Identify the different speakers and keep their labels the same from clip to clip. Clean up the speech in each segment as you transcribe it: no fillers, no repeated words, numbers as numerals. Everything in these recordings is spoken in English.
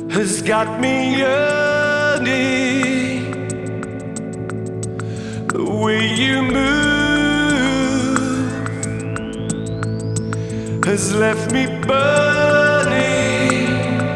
Speaker 1: has got me yearning. The way you move has left me burning.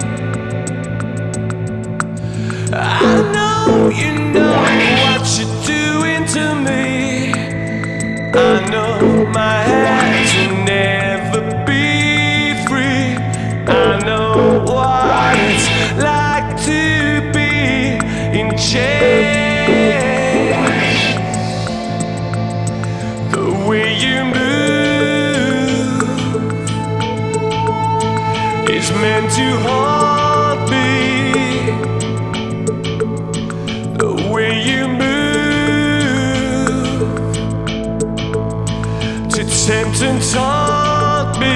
Speaker 1: I know you know what you're doing to me. I know my hands will never be free. I know what it's like to be in chains. The way you move is meant to haunt me. The way you move to tempt and taunt me.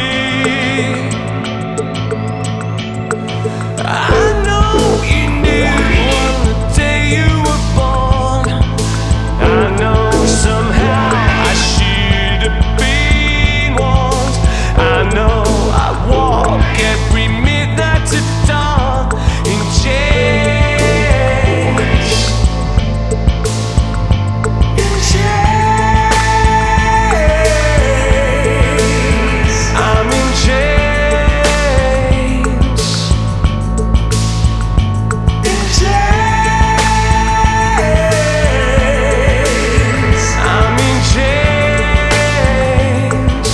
Speaker 1: I know you knew on the day you were born. I know somehow I should have been warned. I know I walk every midnight to dawn in chains. In chains. I'm in chains. In chains. I'm in chains.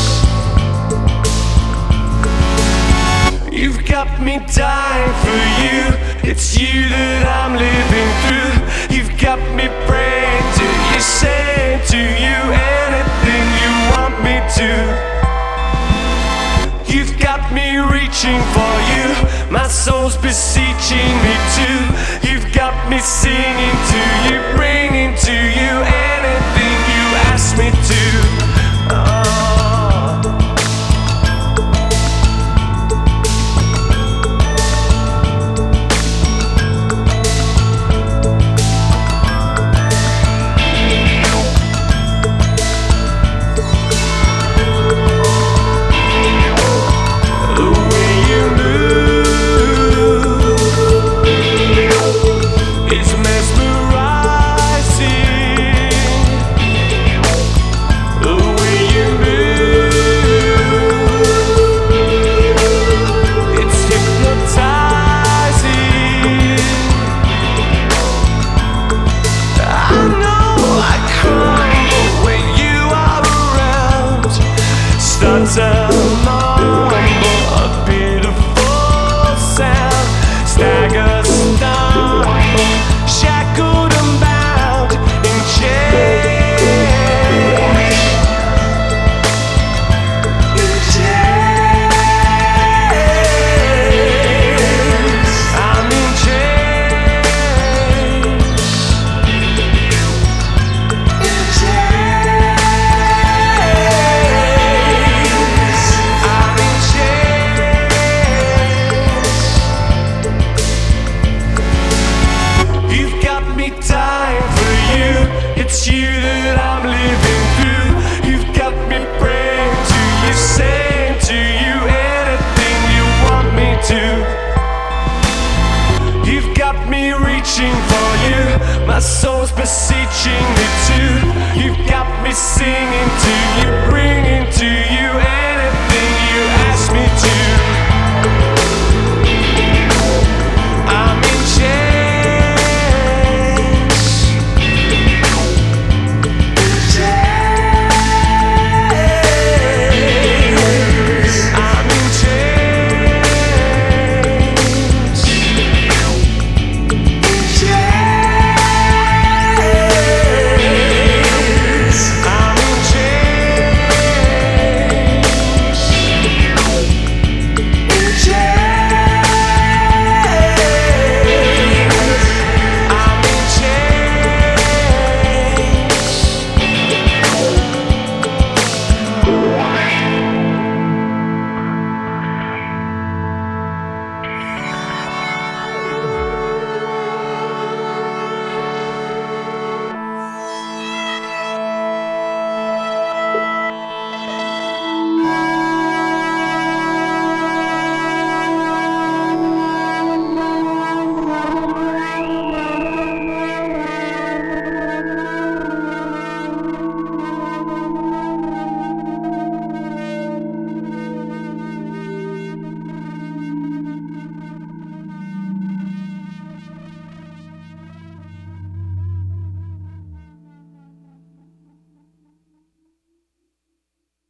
Speaker 1: You've got me dying for you. It's you that I'm living through. You've got me praying to you, saying to you anything you want me to. You've got me reaching for you. My soul's beseeching me too. You've got me singing to you, bringing to you anything you ask me to. Oh. The way you move is mesmerizing. The way you move, it's hypnotizing. I know I crumble when you are around. Start to mumble a pitiful sound. Stagger, stumble, shackled and bound in chains. In chains. I'm in chains. In chains. I'm in chains. You've got me dying for you. It's you that I'm living through. You've got me praying to you, saying to you anything you want me to. You've got me reaching for you. My soul's beseeching